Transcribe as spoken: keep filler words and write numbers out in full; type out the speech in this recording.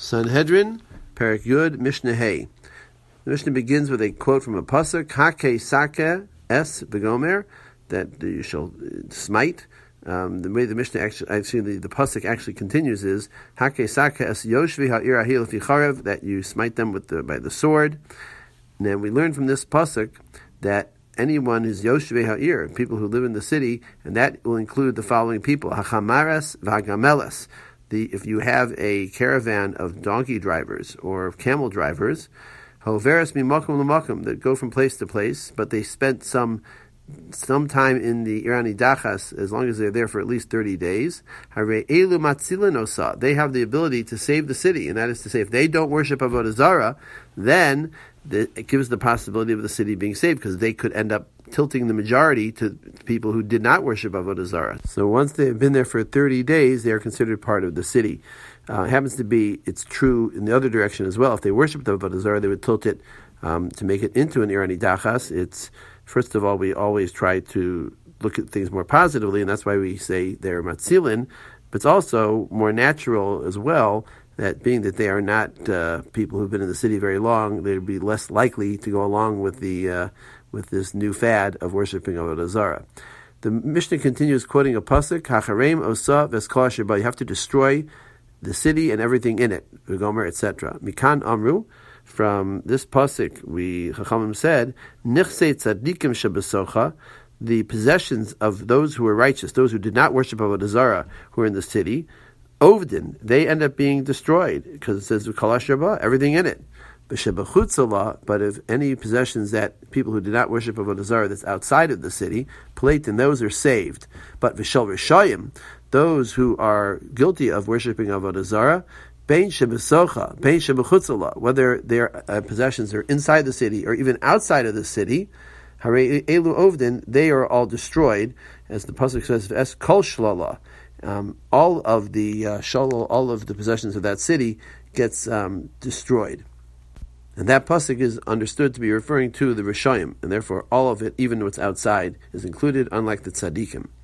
Sanhedrin, Perek Yud, Mishnah Hey. The Mishnah begins with a quote from a pasuk, Hake Sake Es Begomer, that you shall smite. Um, the way the Mishnah actually, actually the, the pasuk actually continues is Hake Sake Es Yoshvi Ha'ir Ahil Ficharev, that you smite them with the by the sword. And then we learn from this pasuk that anyone who's Yoshvi Ha'ir, people who live in the city, and that will include the following people: Hachamares V'Hagameles. The, if you have a caravan of donkey drivers or of camel drivers, hoveres mimakum l'makum, that go from place to place, but they spent some some time in the Irani Dachas, as long as they're there for at least thirty days. Hare elu matzilin osa, they have the ability to save the city, and that is to say, if they don't worship Avodah Zarah, then the, it gives the possibility of the city being saved, because they could end up tilting the majority to people who did not worship Avodah Zarah. So once they've been there for thirty days, they are considered part of the city. Uh, it happens to be, it's true in the other direction as well. If they worshiped Avodah Zarah, they would tilt it um, to make it into an Irani Dachas. It's, first of all, we always try to look at things more positively, and that's why we say they're matzilin, but it's also more natural as well, that being that they are not uh, people who've been in the city very long, they'd be less likely to go along with the uh, with this new fad of worshiping Avodah Zarah. The Mishnah continues quoting a pasuk, Hacharem osa v'eskol asher ba, you have to destroy the city and everything in it, v'gomer, et cetera. Mikan amru, from this pasuk, we Chachamim said, Nichsei tzadikim shebesocha, the possessions of those who were righteous, those who did not worship Avodah Zarah, who were in the city, Ovdin, they end up being destroyed, because it says Kol asher ba, everything in it. But if any possessions that people who did not worship Avodah Zarah that's outside of the city, Platin, those are saved. But Vishal Rishayim, those who are guilty of worshiping Avodah Zarah, Bein Shebesocha, Bein Shebechutzala, whether their uh, possessions are inside the city or even outside of the city, Hare Elu Ovdin, they are all destroyed, as the pasuk says, Es Kol Shlala. Um, all of the uh, shalal, all of the possessions of that city gets um, destroyed. And that pasuk is understood to be referring to the Rishayim, and therefore all of it, even what's outside, is included, unlike the tzaddikim.